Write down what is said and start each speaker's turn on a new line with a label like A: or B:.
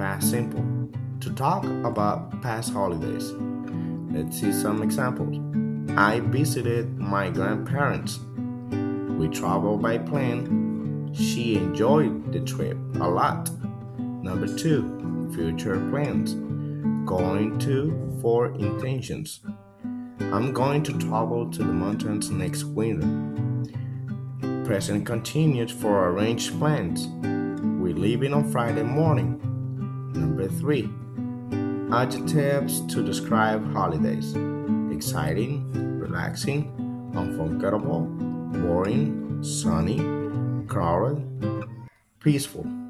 A: past simple. To talk about past holidays, let's see some examples. I visited my grandparents. We traveled by plane. She enjoyed the trip a lot. Number two, future plans. Going to for intentions. I'm going to travel to the mountains next winter. Present continued for arranged plans. We're leaving on Friday morning. Number three, adjectives to describe holidays: exciting, relaxing, unforgettable, boring, sunny, crowded, peaceful.